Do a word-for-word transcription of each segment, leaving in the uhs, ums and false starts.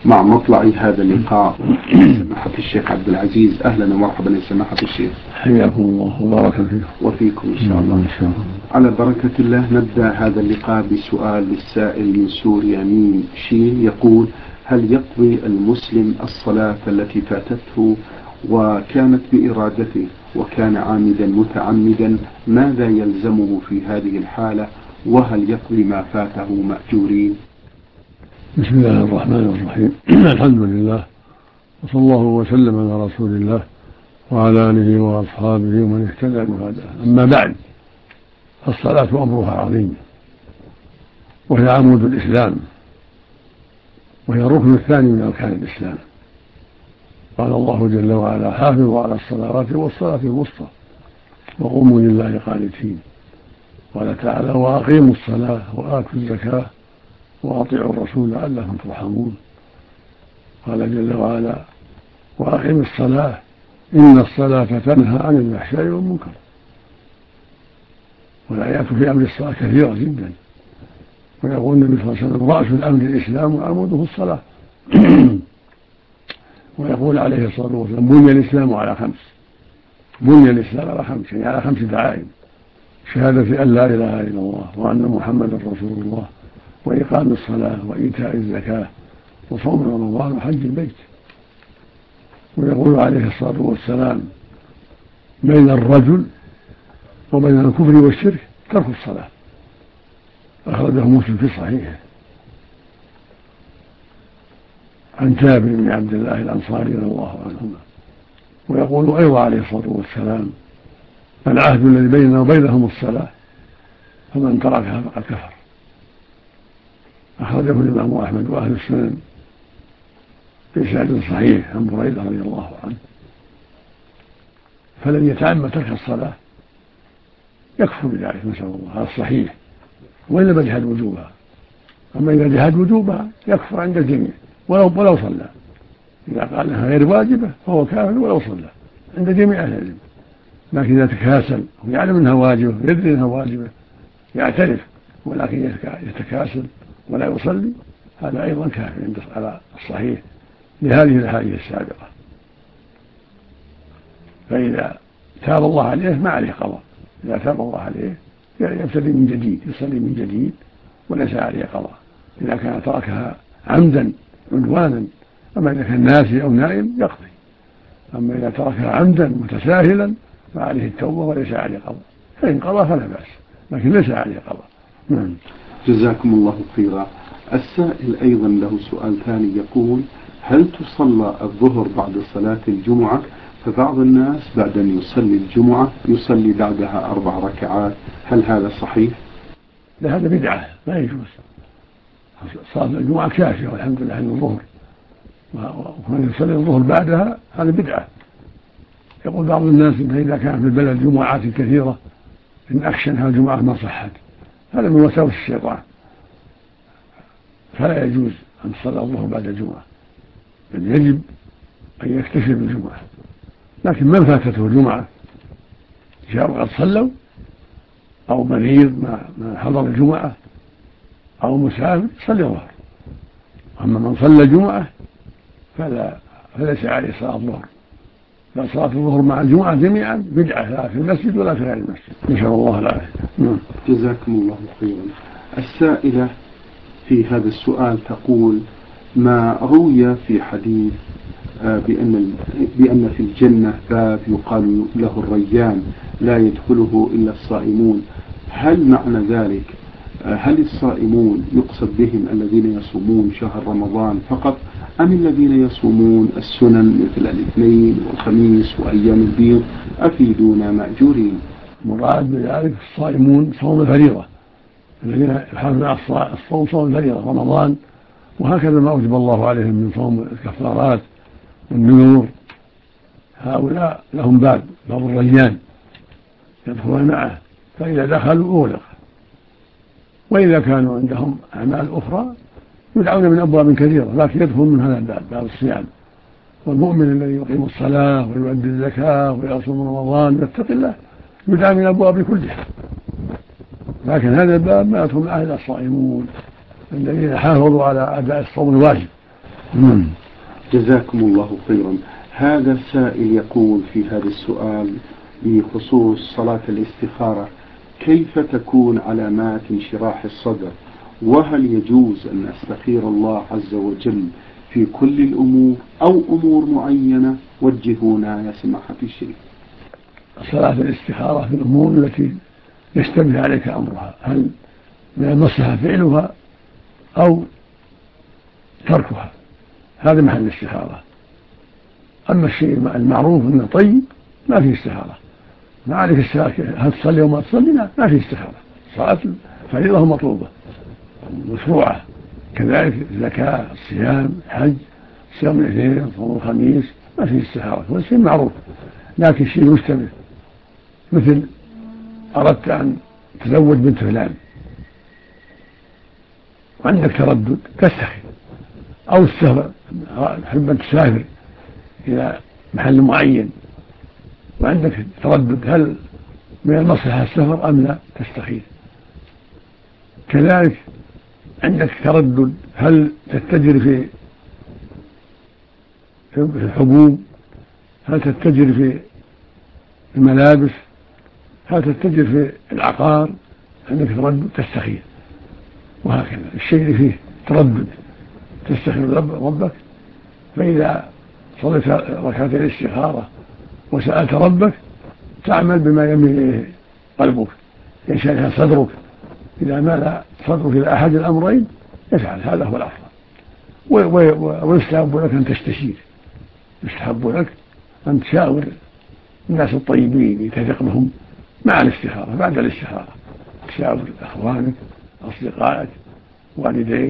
مع مطلع هذا اللقاء سماحة الشيخ عبد العزيز، أهلا ومرحبا يا سماحة الشيخ. حياكم الله وبارك فيكم وفيكم إن شاء الله. على بركة الله نبدأ هذا اللقاء بسؤال للسائل من سوريا ميم شين يقول: هل يقضي المسلم الصلاة التي فاتته وكانت بإرادته وكان عامدا متعمدا، ماذا يلزمه في هذه الحالة؟ وهل يقضي ما فاته مأجورين؟ بسم الله الرحمن الرحيم. الحمد لله وصلى الله وسلم على رسول الله وعلى آله وأصحابه ومن اهتدى بهداه. أما بعد، فالصلاة أمرها عظيم، وهي عمود الإسلام، وهي الركن الثاني من أركان الإسلام. قال الله جل وعلا: حافظوا على الصلوات والصلاة الوسطى وقوموا لله قانتين. قال تعالى: وأقيموا الصلاة وآتوا الزكاة وأطيعوا الرسول لعلكم ترحمون. قال جل وعلا: وأقم الصلاة إن الصلاة تنهى عن الفحشاء والمنكر. والآيات في أمر الصلاة كثيرة جدا، ويقول النبي صلى الله عليه وسلم: رأس الأمر الإسلام وعموده الصلاة. ويقول عليه الصلاة والسلام: بني الإسلام على خمس. بني الإسلام على خمس، يعني على خمس دعائم: شهادة أن لا إله إلا الله وأن محمدا رسول الله، وإقام الصلاة وإيتاء الزكاة وصوم رمضان وحج البيت. ويقول عليه الصلاة والسلام: بين الرجل وبين الكفر والشرك ترك الصلاة. أخرجه مسلم في صحيحه عن جابر بن عبد الله الأنصاري رضي الله عنهما. ويقول أيضا عليه الصلاة والسلام: العهد الذي بيننا وبينهم الصلاة، فمن تركها فقد كفر. أخرجه الإمام أحمد وأهل السنن بإسناد صحيح عن بريدة رضي الله عنه. فلن يتعمد ترك الصلاة يكفر بذلك، نسأل الله، هذا الصحيح، وإلا بجحد وجوبها. أما إذا جحد وجوبها يكفر عند الجميع ولو ولو صلى. إذا قال انها غير واجبة فهو كافر ولو صلى عند جميع أهل العلم. لكن إذا تكاسل ويعلم أنها واجبة، يدري أنها واجبة، يعترف ولكن يتكاسل ولا يصلي، هذا أيضا كافر عند على الصحيح لهذه الأحاديث السابقة. فإذا تاب الله عليه ما عليه قضاء. إذا تاب الله عليه يبتدي من جديد، يصلي من جديد وليس عليه قضاء إذا كان تركها عمدا عنوانا. أما إذا كان ناسي أو نائم يقضي. أما إذا تركها عمدا متساهلا فعليه التوبة وليس عليه قضاء. فإن قضى فلا بأس، لكن ليس عليه قضاء. نعم. جزاكم الله خيرا. السائل أيضا له سؤال ثاني يقول: هل تصلى الظهر بعد صلاة الجمعة؟ فبعض الناس بعد أن يصلي الجمعة يصلي بعدها أربع ركعات، هل هذا صحيح؟ لا، هذا بدعة، لا يجوز. صلاة الجمعة كافية والحمد لله عن الظهر، ومن يصلي الظهر بعدها هذا بدعة. يقول بعض الناس إن إذا كان في البلد جمعات كثيرة إن أخشنها الجمعة ما صحت، هذا من وساوس الشيطان. فلا يجوز أن تصلي الظهر بعد الجمعة، بل يجب أن يكتفي بالجمعة. لكن من فاتته الجمعة جاءوا قد صلوا، أو مريض ما حضر الجمعة، أو مسافر صلي الظهر. أما من صلى الجمعة فلا فليس عليه صلاة الظهر. فصلاة الظهر مع الجمعة جميعا بدعة، لا في المسجد ولا في غير المسجد، نسأل الله العافية. جزاكم الله خيرا. السائلة في هذا السؤال تقول: ما روي في حديث بأن بأن في الجنة باب يقال له الريان لا يدخله إلا الصائمون، هل معنى ذلك هل الصائمون يقصد بهم الذين يصومون شهر رمضان فقط، أم الذين يصومون السنن مثل الاثنين والخميس وأيام البيض؟ أفيدونا مأجورين. مراد بذلك الصائمون صوم الفريضة، الذين يحافظون على الصوم صوم الفريضة رمضان، وهكذا ما أوجب الله عليهم من صوم الكفارات والنذور. هؤلاء لهم باب باب الريان يدخلون معه، فإذا دخلوا أغلق. وإذا كانوا عندهم أعمال أخرى يدعون من أبواب كثيرة، لكن يدخل من هذا الباب، باب الصيام. والمؤمن الذي يقيم الصلاة ويؤدي الزكاة ويصوم رمضان ويتقي الله يدعى من الأبواب كلها. لكن هذا الباب ما يدخل معه إلا الصائمون الذين حافظوا على أداء الصوم الواجب مم. جزاكم الله خيرا. هذا السائل يقول في هذا السؤال بخصوص صلاة الاستخارة: كيف تكون علامات انشراح الصدر؟ وهل يجوز أن أستخير الله عز وجل في كل الأمور أو أمور معينة؟ وجهونا يا سماحة الشيخ. صلاة الاستخارة في الأمور التي يشتبه عليك أمرها، هل من المصلحة فعلها أو تركها، هذا محل الاستخارة. أما الشيء المعروف أنه طيب ما فيه استخارة. ما عليك السؤال هل تصلي وما تصلي؟ لا، ما فيه استخارة. صلاة فريضة مطلوبة مشروعة، كذلك الزكاة، الصيام، الحج، صيام الاثنين، صوم الخميس، ما فيه استخارة، هو شيء معروف. لكن شيء مشتبه، مثل أردت أن تزوج بنت فلان وعندك تردد تستخير، أو السفر، تحب أن تسافر إلى محل معين وعندك تردد هل من المصلحة السفر أم لا، تستخير. كذلك عندك تردد هل تتجر في في الحبوب، هل تتجر في الملابس، هل تتجر في العقار، عندك تردد تستخير. وهكذا الشيء اللي فيه تردد تستخير ربك. فإذا صليت ركعتين الاستخارة وسألت ربك تعمل بما يميل إليه قلبك، ينشرح صدرك. إذا مال صدرك إلى أحد الأمرين افعل، هذا هو الأفضل. ويستحب لك أن تستشير، يستحب لك أن تشاور الناس الطيبين تثق بهم مع الاستخارة. بعد الاستخارة تشاور أخوانك، أصدقائك، والديك،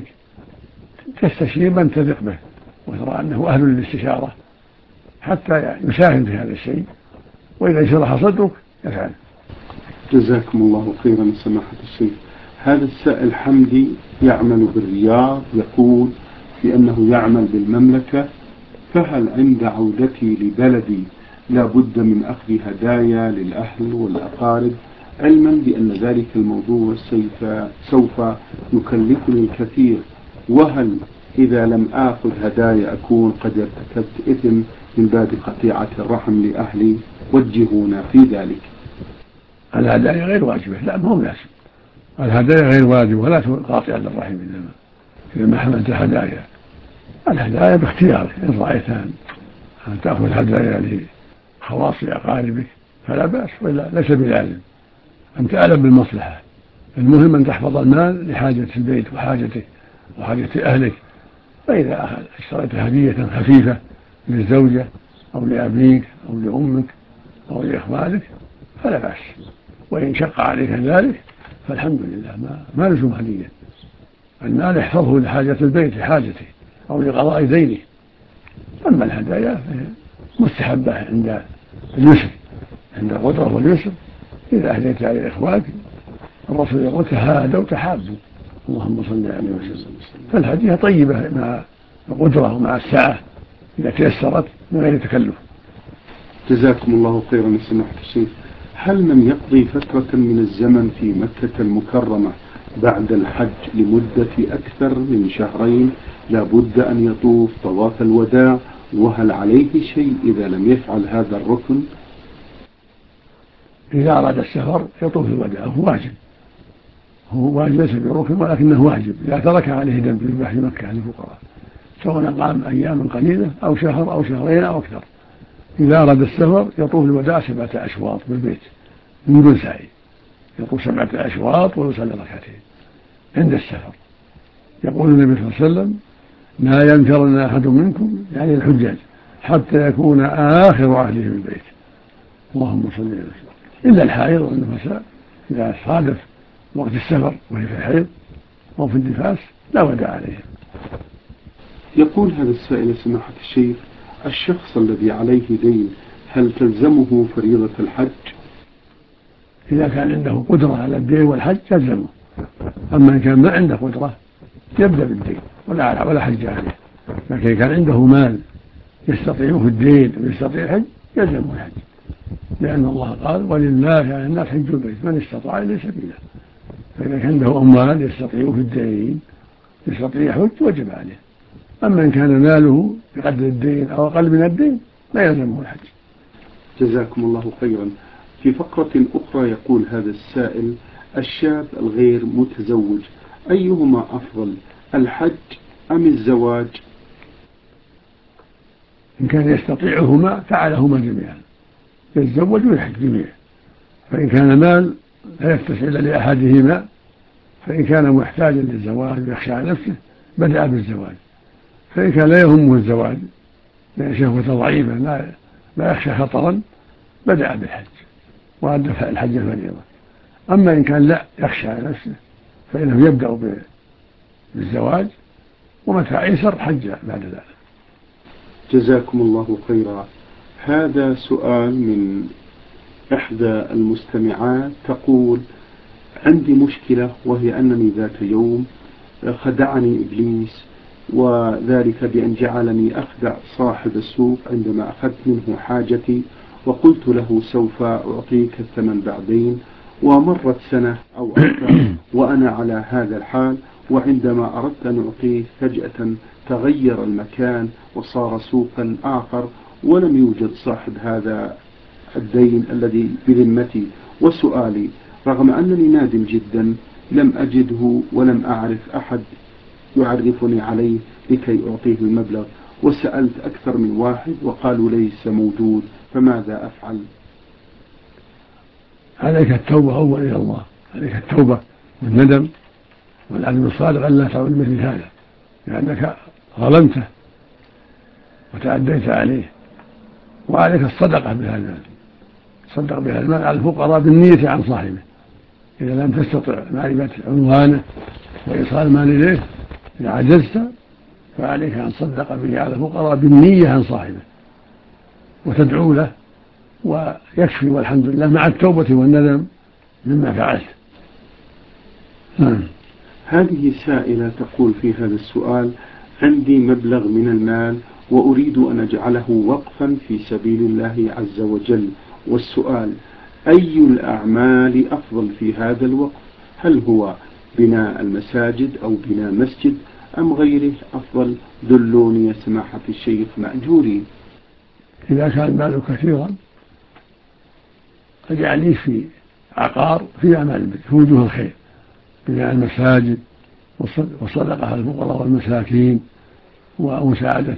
تستشير من تثق به وترى أنه أهل للاستشارة حتى يساهم في هذا الشيء، وإذا انشرح صدرك يفعل. جزاكم الله خيرا سماحة الشيخ. هذا السائل حمدي يعمل بالرياض، يقول في أنه يعمل بالمملكة، فهل عند عودتي لبلدي لا بد من أخذ هدايا للأهل والأقارب، علما بأن ذلك الموضوع سوف يكلفني الكثير؟ وهل إذا لم آخذ هدايا أكون قد ارتكبت إثم من باب قطيعة الرحم لأهلي؟ وجهونا في ذلك. الهدايا غير واجبة، لا ما هو لازم. الهدايا غير واجبة ولا تقاطع للرحم، إنما إذا ما حملت هدايا، الهدايا باختيارك. إن رأيت أن تأخذ هدايا لخواص أقاربك فلا بأس، ولا ليس بلازم. أنت أعلم بالمصلحة، المهم أن تحفظ المال لحاجة البيت وحاجتك وحاجة أهلك. فإذا اشتريت هدية خفيفة للزوجة أو لأبيك أو لأمك أو لإخوانك فلا بأس، وإن شق عليك ذلك فالحمد لله، ما, ما لزم هدية. المال احفظه لحاجة البيت لحاجته أو لقضاء دينه. أما الهدايا مستحبة عند اليسر، عند القدرة واليسر. إذا أهديت على إخوانك الرسول يقول تهادوا تحابوا، اللهم صل عليه وسلم. فالهدية طيبة مع القدرة ومع السعة إذا تيسرت من غير تكلف. جزاكم الله خيرا سماحة الشيخ. هل من يقضي فترة من الزمن في مكة المكرمة بعد الحج لمدة أكثر من شهرين لا بد أن يطوف طواف الوداع؟ وهل عليه شيء إذا لم يفعل هذا الركن؟ إذا أراد السفر يطوف الوداع، هو واجب، هو واجب ليس بركن ولكنه واجب. إذا ترك عليه دم في بحر مكة للفقراء، سواء قام أيام قليلة أو شهر أو شهرين أو أكثر. إذا أراد السفر يطوف الوداع سبعة أشواط بالبيت من دون سعي، يطوف سبعة أشواط ويصلي ركعتين عند السفر. يقول النبي صلى الله عليه وسلم لا ينفرن أحد منكم، يعني الحجاج، حتى يكون آخر أهله في البيت، اللهم صل عليه وسلم. إلا الحائض والنفساء إذا صادف وقت السفر وهي في الحيض أو في النفاس لا وداع عليهم. يقول هذا السائل سماحة الشيخ: الشخص الذي عليه دين هل تلزمه فريضة الحج؟ إذا كان عنده قدرة على الدين والحج تلزمه، أما إن كان ما عنده قدرة يبدأ بالدين ولا ولا حج عليه. لكن إن كان عنده مال يستطيعه الدين ويستطيع الحج يلزمه الحج، لأن الله قال ولله على الناس حج البيت من استطاع إليه سبيلا. فإذا كان عنده أموال يستطيعه الدين يستطيع الحج وجب عليه. أما إن كان ماله بقدر الدين أو أقل من الدين لا يلزمه الحج. جزاكم الله خيرا. في فقرة أخرى يقول هذا السائل: الشاب الغير متزوج أيهما أفضل، الحج أم الزواج؟ إن كان يستطيعهما فعلهما جميعا، يتزوج ويحج جميعا. فإن كان مال لا يتسع إلا لأحدهما، فإن كان محتاجا للزواج ويخشى على نفسه بدأ بالزواج. فإن كان لا يهمه الزواج لأن شهوته ضعيفة لا لا يخشى خطرا بدأ بالحج وأدى الحج الفريضة. أما إن كان لا يخشى على نفسه فإنه يبدأ بالزواج ومتى أيسر حج بعد ذلك. جزاكم الله خيرا. هذا سؤال من إحدى المستمعات تقول: عندي مشكلة، وهي أنني ذات يوم خدعني إبليس، وذلك بأن جعلني أخدع صاحب السوق عندما أخذت منه حاجتي وقلت له سوف أعطيك الثمن بعدين، ومرت سنة أو أكثر وأنا على هذا الحال، وعندما أردت أن أعطيه فجأة تغير المكان وصار سوقا آخر ولم يوجد صاحب هذا الدين الذي بذمتي. وسؤالي: رغم أنني نادم جدا لم أجده ولم أعرف أحد يعرفني عليه لكي أعطيه المبلغ، وسألت أكثر من واحد وقالوا ليس موجود، فماذا أفعل؟ عليك التوبة أول إلى الله، عليك التوبة والندم والعزم الصادق أن لا تعود مثل هذا، لأنك ظلمته وتعديت عليه. وعليك الصدقة بهذا المال، تصدق بهذا المال على الفقراء بالنية عن صاحبه. إذا لم تستطع معرفة عنوانه وإيصال المال إليه إذا عجزت فعليك أن تصدق به على الفقراء بالنية عن صاحبه وتدعو له ويكفي والحمد لله مع التوبة والندم مما فعلت. هذه سائلة تقول في هذا السؤال: عندي مبلغ من المال وأريد أن أجعله وقفا في سبيل الله عز وجل، والسؤال: أي الأعمال أفضل في هذا الوقف؟ هل هو بناء المساجد أو بناء مسجد أم غيره أفضل؟ دلوني يا سماحة الشيخ مأجورين. إذا كان ماله كثيرا فاجعليه في عقار في أعمال في وجوه الخير، بناء المساجد والصدقة على الفقراء والمساكين ومساعدة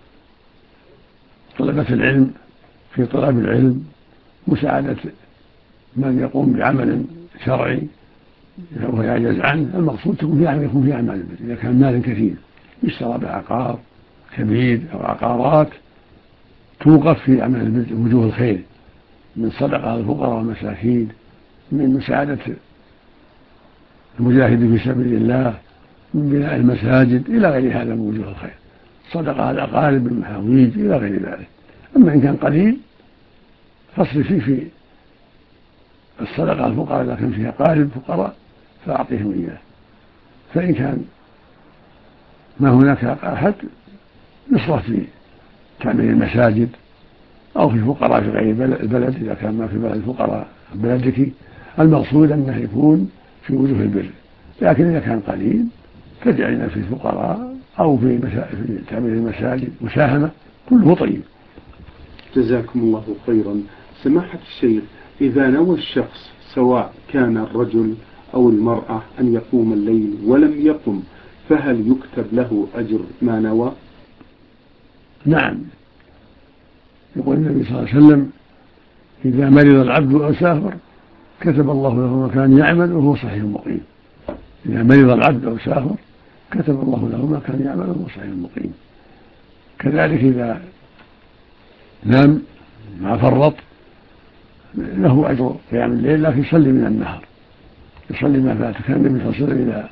طلبة العلم في طلب العلم، مساعدة من يقوم بعمل شرعي وهو يعجز عنه. المقصود تكون في يكون في أعمال البر. إذا كان مال كثير يشترى بعقار كبير أو عقارات توقف في أعمال البر وجوه الخير، من صدقة على الفقراء والمساكين، من مساعدة المجاهد في سبيل الله، من بناء المساجد إلى غير هذا من وجوه الخير، صدقة على الأقارب بالمحاويج إلى غير ذلك. أما إن كان قليل فاصرف فيه في الصدقة على الفقراء إذا كان فيها قارب فقراء فأعطيهم إياه. فإن كان ما هناك أحد يصرف في تعمير المساجد أو في فقراء في غير البلد إذا كان ما في بلد فقراء بلدك. المقصود أنه يكون في وجوه البر، لكن إذا كان قليل فاجعلنا في الفقراء أو في, في تعمير المساجد مساهمة، كله طيب. جزاكم الله خيرا. سماحة الشيخ، إذا نوى الشخص سواء كان الرجل أو المرأة أن يقوم الليل ولم يقم، فهل يكتب له أجر ما نوى؟ نعم، يقول النبي صلى الله عليه وسلم: إذا مرض العبد أو سافر كتب الله له ما كان يعمل وهو صحيح مقيم. إذا مرض العبد أو سافر كتب الله له ما كان يعمل وهو صحيح مقيم. كذلك إذا نام مع فرط له أجر قيام الليل، لكن يصلي من النهار، يصلي ما فات. كان النبي صلى الله عليه وسلم إذا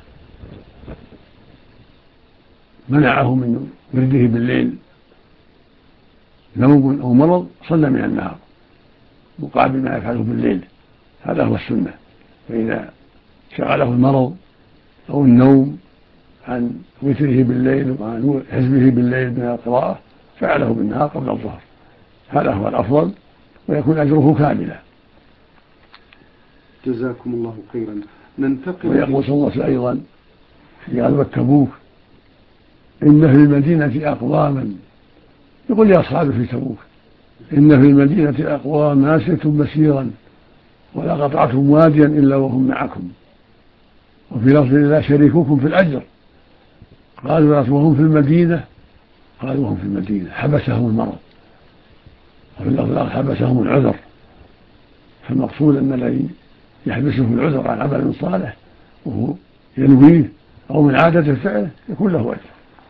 منعه من ورده بالليل نوم أو مرض صلى من النهار مقابل ما يفعله بالليل، هذا هو السنة. فإذا شغله المرض أو النوم عن وتره بالليل وعن حزبه بالليل من القراءة فعله بالنهار قبل الظهر، هذا هو الأفضل ويكون أجره كاملا. جزاكم الله خيرا. ننتقل. ويقول صلى الله عليه وسلم أيضا في غزوة تبوك: إن في المدينة أقواما، يقول لأصحابه في تبوك: إن في المدينة أقوام ما سرتم مسيرا ولا قطعتم واديا إلا وهم معكم، وفي لفظ لا شريككم في الأجر. قالوا وهم في المدينة، قالوا وهم في المدينة حبسهم المرض، وفي اللفظ حبسهم العذر. فالمقصود أن الذي يحبسه العذر عن عمل صالح وهو ينويه أو من عادة فعله يكون له أجر.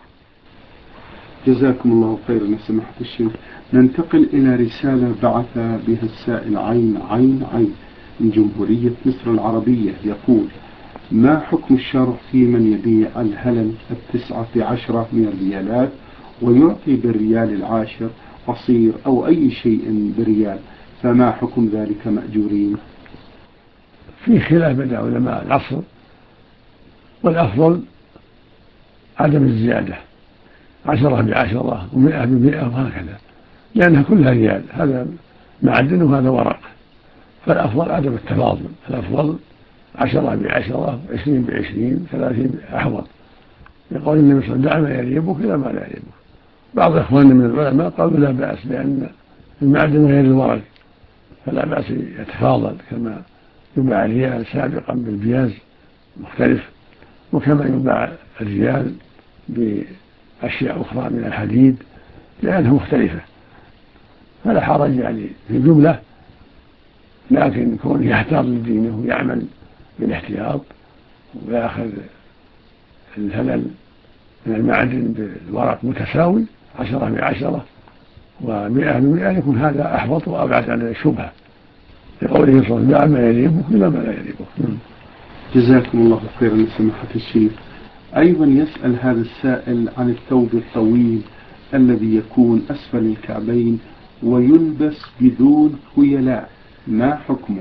جزاكم الله خيرا يا سماحة الشيخ. ننتقل إلى رسالة بعث بها السائل عين عين عين من جمهورية مصر العربية، يقول: ما حكم الشرع في من يبيع الهلل التسعة عشرة من الريالات ويعطي بالريال العاشر عصير أو أي شيء بريال، فما حكم ذلك مأجورين؟ في خلاف بين علماء العصر، والأفضل عدم الزيادة، عشرة بعشرة ومئة بمئة وهكذا، لأنها كلها ريال، هذا معدن وهذا ورق، فالأفضل عدم التفاضل، الأفضل عشرة بعشرة عشرين بعشرين ثلاثين أحوط. يقول النبي صلى الله عليه وسلم: دع ما يريبك إلى ما لا يريبك. بعض إخواننا من العلماء قالوا لا بأس، لأن المعدن غير الورق فلا بأس يتفاضل، كما يباع الريال سابقا بالبياز مختلف، وكما يباع الريال بأشياء أخرى من الحديد لأنها مختلفة، فلا حرج يعني في الجملة، لكن كونه يحتاط لدينه ويعمل بالاحتياط ويأخذ الهلل من المعدن بالورق متساوي عشرة بعشرة ومئة بمئة، يكون هذا أحوط وأبعد عن الشبهة، لقوله صلى الله عليه وسلم: دع ما يريبك إلى ما لا يريبك. جزاكم الله خيرا سماحة الشيخ. أيضا يسأل هذا السائل عن الثوب الطويل الذي يكون أسفل الكعبين ويلبس بدون خيلاء، ما حكمه؟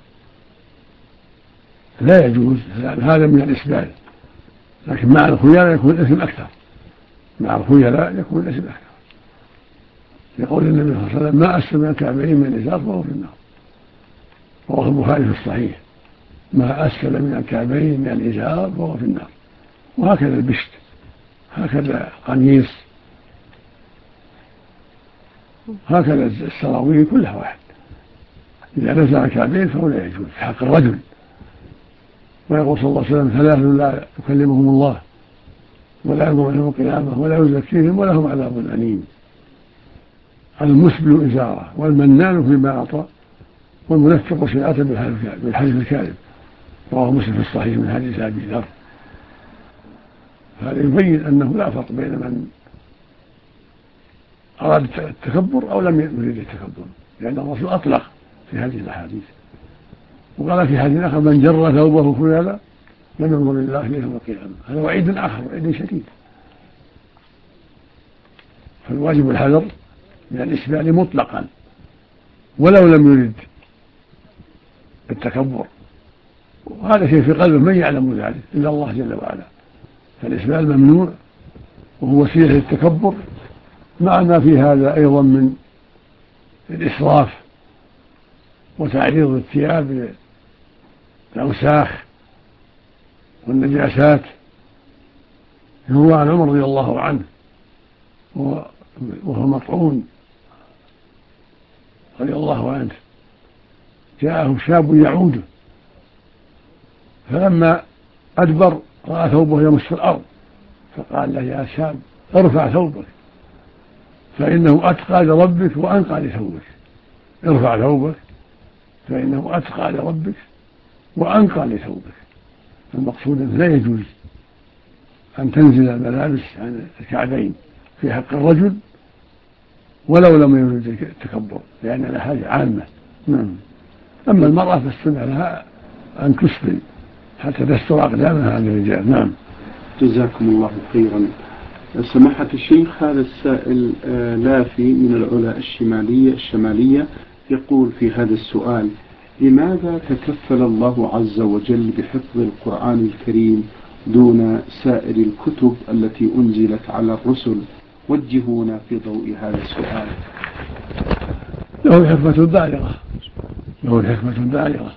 لا يجوز، هذا من الإسبال، لكن مع الخيلاء يكون الإثم أكثر، مع الخيلاء يكون الإثم أكثر، يقول النبي صلى الله عليه وسلم: ما أسفل من الكعبين من الإزار فهو في النار، رواه البخاري في الصحيح: ما أسفل من الكعبين من الإزار فهو في النار. وهكذا البشت، هكذا قميص، هكذا السراويل، كلها واحد، إذا نزل الكعبين فهو لا يجوز في حق الرجل. ويقول صلى الله عليه وسلم: ثلاث لا يكلمهم الله ولا ينظر يوم القيامة ولا يزكيهم ولهم عذاب أليم: المسبل إزاره، والمنان فيما أعطى، والمنفق سلعة بالحلف الكاذب. رواه مسلم في الصحيح من حديث أبي ذر. هذا يبين أنه لا فرق بين من أراد التكبر أو لم يريد التكبر، لأن الرسول أطلق في هذه الأحاديث، وقال في حديث آخر: من جر ثوبه خيالا لم ينظر الله إليه يوم القيامة. هذا وعيد آخر، وعيد شديد. فالواجب الحذر من الإسبال مطلقا ولو لم يرد التكبر، وهذا شيء في قلبه من يعلم ذلك إلا الله جل وعلا. فالإسبال ممنوع وهو وسيلة للتكبر، مع ما في هذا أيضا من الإسراف وتعريض الثياب للأوساخ والنجاسات. هو عن عمر رضي الله عنه وهو مطعون رضي الله عنه، جاءه شاب يعوده، فلما أدبر رأى ثوبه يمس الأرض، فقال له: يا شاب ارفع ثوبك فإنه أتقى لربك وأنقى لثوبك. ارفع ثوبك فإنه أتقى لربك وأنقى لثوبك. المقصود أنه لا يجوز أن تنزل الملابس عن الكعبين في حق الرجل ولو لم يرد التكبر، لأن الحاجة عامة. أما المرأة فالسنة لها أن تسبل حتى تستر أقدامها عن الرجال. نعم. جزاكم الله خيرا سماحة الشيخ. هذا السائل لافي من العلا الشمالية الشمالية يقول في هذا السؤال: لماذا تكفل الله عز وجل بحفظ القرآن الكريم دون سائر الكتب التي أنزلت على الرسل؟ وجهونا في ضوء هذا السؤال. له حكمة بالغة، له حكمة بالغة،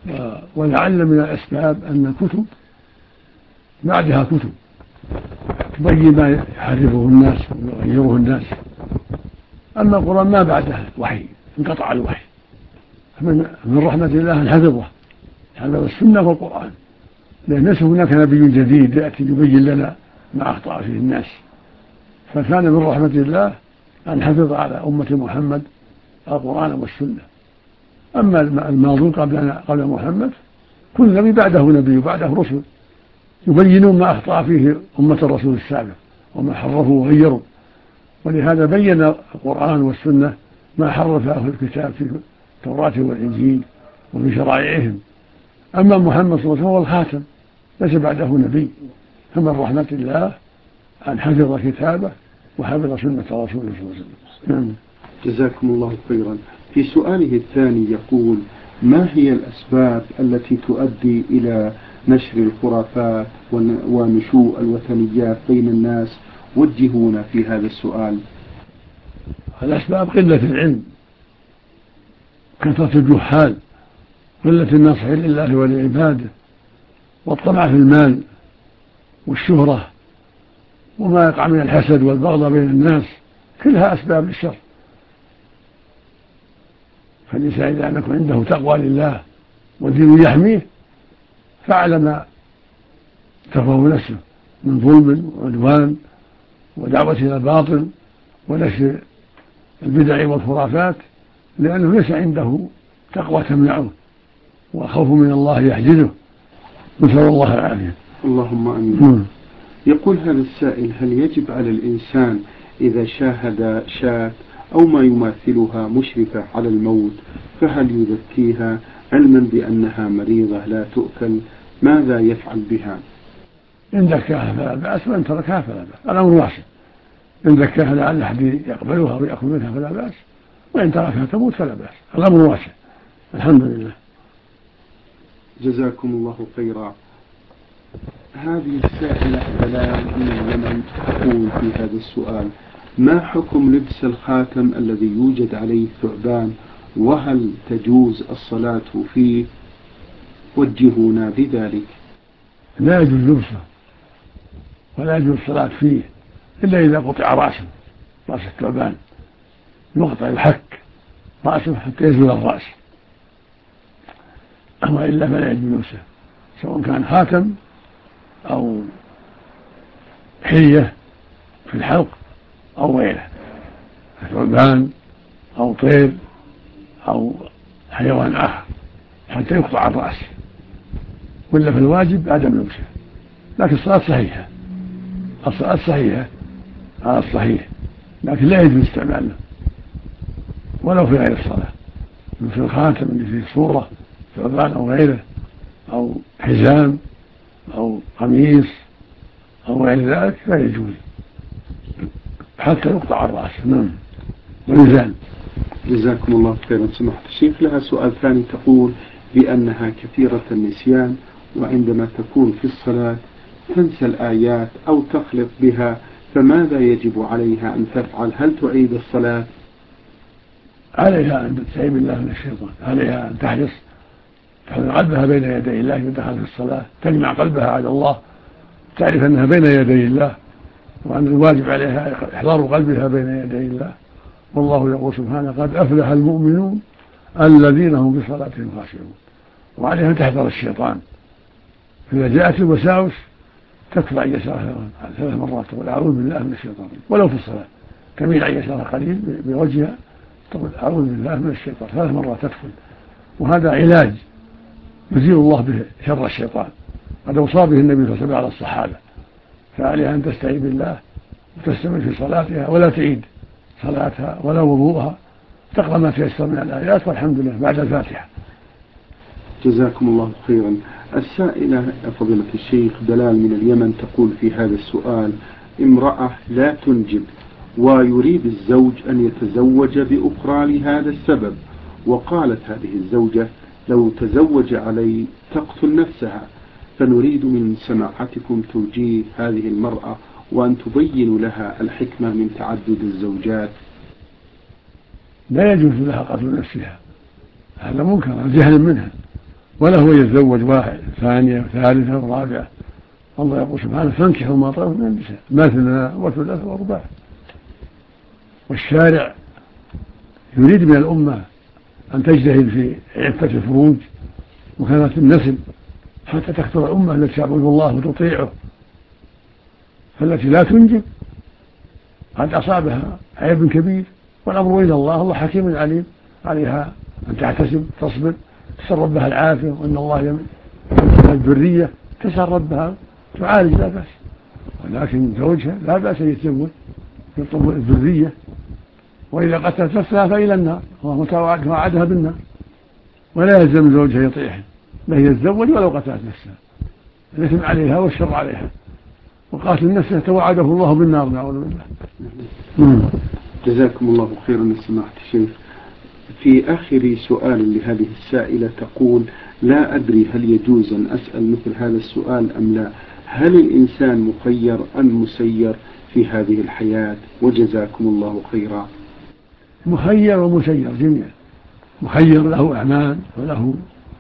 ولعل من الأسباب أن الكتب بعدها كتب، تبين ما يحرفه الناس ويغيره الناس. أما القرآن ما بعده وحي، انقطع الوحي، من من رحمة الله أن حفظه حفظ السنة والقرآن، لأن ليس هناك نبي جديد يأتي يبين لنا ما أخطأ فيه الناس، فكان من رحمة الله أن حفظ على أمة محمد القرآن والسنة. أما الماضون قبل قبل محمد كل نبي بعده نبي وبعده رسل يبينون ما أخطأ فيه أمة الرسول السابق وما حرفوا وغيروا، ولهذا بين القرآن والسنة ما حرف أهل الكتاب في التوراة والإنجيل وفي شرائعهم. أما محمد صلى الله عليه وسلم هو الخاتم ليس بعده نبي، فمن رحمة الله أن حفظ كتابه وحفظ سنة رسوله صلى الله عليه وسلم. جزاكم الله خيرا. في سؤاله الثاني يقول: ما هي الأسباب التي تؤدي إلى نشر الخرافات ونشوء الوثنيات بين الناس؟ وجهونا في هذا السؤال. الأسباب قلة العلم، كثرة الجهال، قلة الناصحين لله ولعباده، والطمع في المال والشهرة، وما يقع من الحسد والبغض بين الناس، كلها أسباب للشر. فالإنسان إذا لم يكن عنده تقوى لله والدين يحميه فعل ما تقوى نفسه من ظلم وعدوان ودعوة إلى الباطل ونشر البدع والخرافات، لأنه ليس عنده تقوى تمنعه وخوف من الله يحجزه، نسأل الله العافية. اللهم آمين. يقول هذا السائل: هل يجب على الإنسان إذا شاهد شاة أو ما يماثلها مشرفة على الموت فهل يذكيها علما بأنها مريضة لا تؤكل؟ ماذا يفعل بها؟ إن ذكاها فلا بأس، وإن تركها فلا بأس، الأمر واسع. إن ذكاها لعل أحد يقبلها ويأكل منها فلا بأس، وإن تركها تموت فلا بأس، الأمر واسع. الحمد لله. جزاكم الله خيرا. هذه السائلة بلال من اليمن تقول في هذا السؤال: ما حكم لبس الخاتم الذي يوجد عليه ثعبان، وهل تجوز الصلاة فيه؟ وجهونا بذلك. لا يجوز لبسه ولا يجوز الصلاة فيه إلا إذا قطع رأسه، رأس الثعبان يقطع يحك رأسه حتى يزول الرأس، وإلا فلا يجوز لبسه، سواء كان خاتم أو حلية في الحلق أو غيره، ثعبان أو طير أو حيوان آخر، حتى يقطع الرأس، وإلا في الواجب عدم لبسه. لكن الصلاة صحيحة، الصلاة صحيحة على الصحيح، لكن لا يجوز استعماله ولو في غير الصلاة، مثل الخاتم اللي فيه صورة ثعبان أو غيره، أو حزام أو قميص أو غير ذلك لا يجوز حتى يقطع الرأس. نعم ويزال. جزاكم الله خيرا. سماحة الشيخ، لها سؤال ثاني تقول بأنها كثيرة النسيان، وعندما تكون في الصلاة تنسى الآيات أو تخلط بها، فماذا يجب عليها أن تفعل؟ هل تعيد الصلاة؟ عليها أن تستعيذ بالله من الشيطان، عليها أن تحرص تحضر قلبها بين يدي الله ودخل في الصلاة، تجمع قلبها على الله، تعرف أنها بين يدي الله وأن الواجب عليها إحضار قلبها بين يدي الله. والله يقول سبحانه: قد أفلح المؤمنون الذين هم في صلاتهم خاشعون. وعليها أن تحذر الشيطان، إذا جاءت الوساوس تكفى عن يسارها ثلاث مرات تقول: أعوذ بالله من الشيطان، ولو في الصلاة تميل عن يسارها قليل بوجهها تقول: أعوذ بالله من الشيطان ثلاث مرات تدخل. وهذا علاج يزيل الله به شر الشيطان، قد أوصى به النبي صلى الله عليه وسلم على الصحابة، فعليها أن تستعيذ بالله وتستمر في صلاتها ولا تعيد صلاتها ولا وضوءها، تقرأ ما تيسر من الآيات والحمد لله بعد الفاتحة. جزاكم الله خيرا. السائلة فضيلة الشيخ دلال من اليمن تقول في هذا السؤال: امرأة لا تنجب ويريد الزوج أن يتزوج بأخرى لهذا السبب، وقالت هذه الزوجة: لو تزوج علي تقتل نفسها، فنريد من سماحتكم توجيه هذه المرأة وأن تبين لها الحكمة من تعدد الزوجات. لا يجوز لها قتل نفسها، هذا منكر جهلا منها، ولا هو يتزوج واحد ثانية وثالثة ورابعة، الله يقول سبحانه فانكحوا ما طاب من النساء مثنى وثلاث ورباع. والشارع يريد من الأمة أن تجتهد في عفة الفروج وكانت النسل حتى تكثر الأمة التي تعبد الله وتطيعه، فالتي لا تنجب قد أصابها عيب كبير، والأمر إلى الله، الله حكيم عليم، عليها أن تحتسب تصبر تسأل ربها العافية، وإن الله يمنع الذرية تسأل ربها تعالج لا بأس، ولكن زوجها لا بأس أن يتزوج يطلب الذرية، وإذا قتلت نفسها فإلى النار، الله توعدها بالنار، ولا يلزم زوجها يطيعها لا يتزوج ولو قتلت نفسها، الإثم عليها والشر عليها، وقاتل نفسه توعده الله بالنار نعوذ بالله. جزاكم الله خيرا يا سماحة الشيخ. في آخر سؤال لهذه السائلة تقول: لا أدري هل يجوز أن أسأل مثل هذا السؤال أم لا؟ هل الإنسان مخير أم مسير في هذه الحياة؟ وجزاكم الله خيرا. مخير ومسير جميعا، مخير له أعمال وله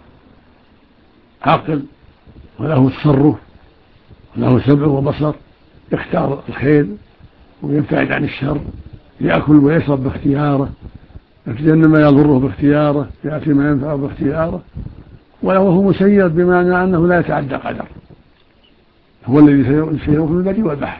عقل وله تصرف وله سمع وبصر، يختار الخير ويبتعد عن الشر، يأكل ويشرب باختياره، يتجنب ما يضره باختياره، يأتي ما ينفعه باختياره، وله مسير بمعنى أنه لا يتعدى قدر، هو الذي سير في البر والبحر.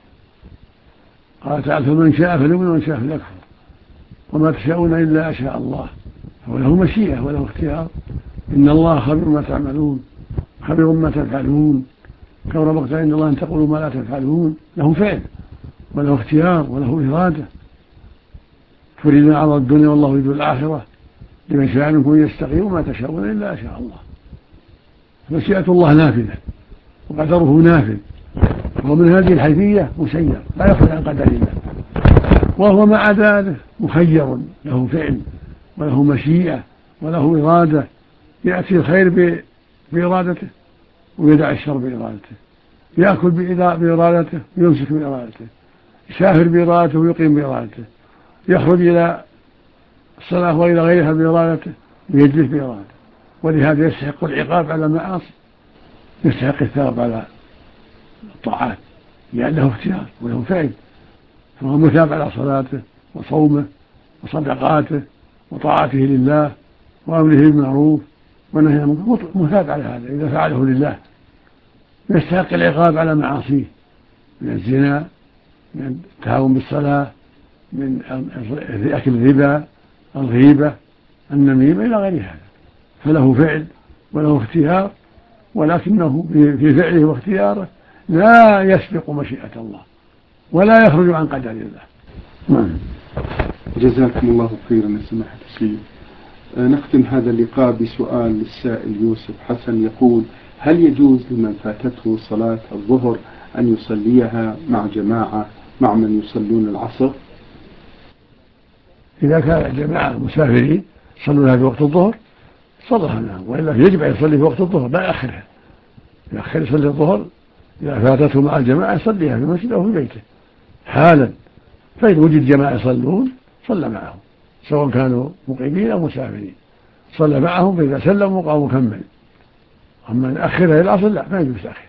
قال تعالى: فمن شاء فليؤمن ومن شاء فليكفر وما تشاءون إلا أشاء الله، وله مشيئة وله اختيار. إن الله خبير ما تعملون خبير ما تفعلون، كبر مقتا عند الله أن تقولوا ما لا تفعلون. له فعل وله اختيار وله إرادة. تريدون عرض الدنيا والله يريد الآخرة، لمن شاء منكم يستقيم وما تشاءون إلا أشاء الله. مشيئة الله نافذة وقدره نافذ، ومن هذه الحيثية مسير لا يخرج عن قدر الله، وهو مع ذلك مخير له فعل وله مشيئة وله إرادة، يأتي الخير بإرادته ويدع الشر بإرادته، يأكل بإرادته ويمسك بإرادته، يسافر بإرادته ويقيم بإرادته، يخرج إلى الصلاة وإلى غيرها بإرادته ويجلس بإرادته. ولهذا يستحق العقاب على المعاصي، يستحق الثواب على الطاعات، لأنه اختيار وله فعل، فهو مثاب على صلاته وصومه وصدقاته وطاعته لله وأمره بالمعروف ونهيه عن المنكر، مثاب على هذا إذا فعله لله. يستحق العقاب على معاصيه من الزنا، من التهاون بالصلاة، من أكل الربا، الغيبة، النميمة إلى غير هذا، فله فعل وله اختيار، ولكنه في فعله واختياره لا يسبق مشيئة الله ولا يخرج عن قدر الله. جزاكم الله خيرا يا سماحة الشيخ. نختم هذا اللقاء بسؤال للسائل يوسف حسن يقول: هل يجوز لمن فاتته صلاة الظهر أن يصليها مع جماعة مع من يصلون العصر؟ إذا كان جماعة مسافرين صلوا في وقت الظهر صلها معهم، وإلا يجب أن يصلي في وقت الظهر لا يأخرها، يأخر يصلي الظهر إذا فاتته مع الجماعة يصليها في المسجد أو في بيته حالا، فإذا وجد جماعة يصلون صلى معهم سواء كانوا مقيمين أو مسافرين، صلى معهم فإذا سلموا قام مكمل. أما أن أخرها إلى العصر لا، ما يجوز تأخير.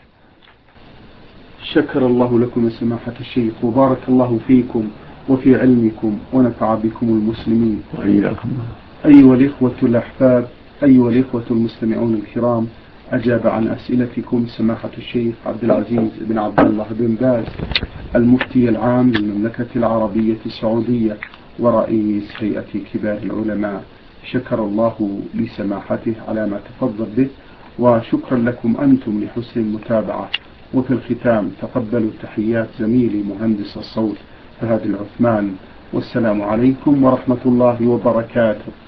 شكر الله لكم يا سماحة الشيخ، وبارك الله فيكم وفي علمكم ونفع بكم المسلمين وإياكم. أيها الإخوة الأحباب، أيها الإخوة المستمعون الكرام، أجاب عن أسئلتكم سماحة الشيخ عبد العزيز بن عبد الله بن باز، المفتي العام للمملكة العربية السعودية ورئيس هيئة كبار العلماء. شكر الله لسماحته على ما تفضل به، وشكرا لكم أنتم لحسن المتابعة. وفي الختام تقبلوا تحيات زميلي مهندس الصوت فهد العثمان، والسلام عليكم ورحمة الله وبركاته.